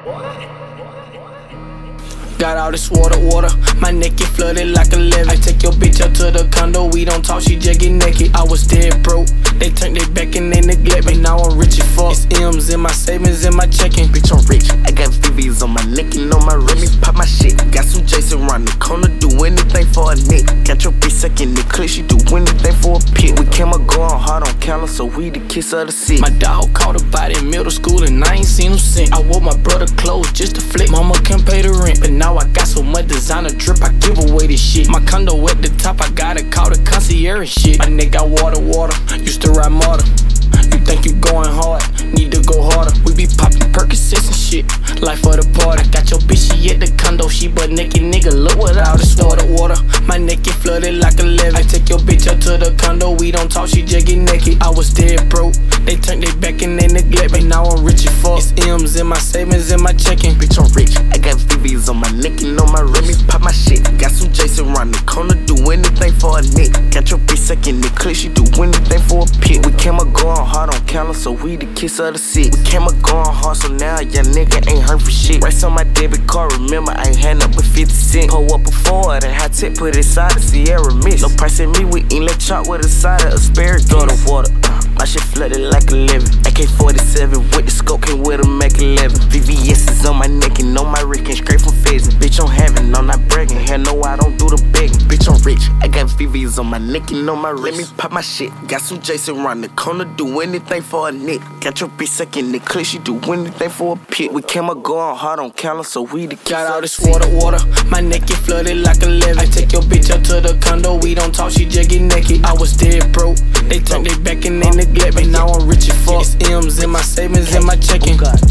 Got all this water, my neck get flooded like a levee. I take your bitch up to the condo, we don't talk, she just get naked. I was dead broke, they turned their back and they neglect me. Now I'm rich as fuck, it's M's in my savings and my checking. Bitch, I'm rich, I got VVs on my neck and on my rim. Pop my shit, got some Jason around the corner, do anything for a nick. Got your bitch sucking the clip, she do anything for a pit. We came up going hard on camera, so we the kiss of the city. My dog caught a body in middle school and I ain't seen him since. I wore my brother clothes just to flick, mama can't pay the rent. But now I got so much designer drip, I give away this shit. My condo at the top, I gotta call the concierge and shit. My nigga got water, used to ride martyr. You think you going hard, need to go harder. We be popping Percocets and shit, life for the party. I got your bitch, she at the condo, she butt naked, nigga, look what all this water. My neck get flooded like a levee. I take your bitch up to the condo, we don't talk, she just get naked. I was dead broke, they turned their back and they neglect me. Now I'm rich as fuck, it's M's in my savings and my checking. Bitch, I'm rich, I got VVs on my neck and on my rim. Pop my shit, got some Jason around the corner, do anything for a nick. Got your bitch sucking the clip, she do anything for a pit. We came up going hard on camera, so we the kiss of the six. We came up going hard, so now young nigga ain't hurt for shit. Racks on my debit card, remember I ain't had up with 50 cents. Pull up a Ford and high tech, put inside the Sierra Mist. No price in me, we eat let chop with a side of asparagus. Go to water, my shit flooded like a living. AK-47 with the scope, came with a Mac 11. VVS is on my neck and on my wrist, came straight from pheasant. Bitch, I'm having, I'm not bragging. Hell no, I don't do the begging. Bitch, I'm rich, I got VVs on my neck and on my wrist. Let me pop my shit, got some Jason around the corner, do anything for a nick. Got your bitch sucking the clip, she do anything for a pit. We came up going hard on camera, so we the kiss. Got all this water, my neck get flooded like a levee. I take your bitch up to the condo, we don't talk, she just get naked. I was dead broke, they turned their back and they neglect me. Now I'm rich as fuck, it's M's in my savings and my checking.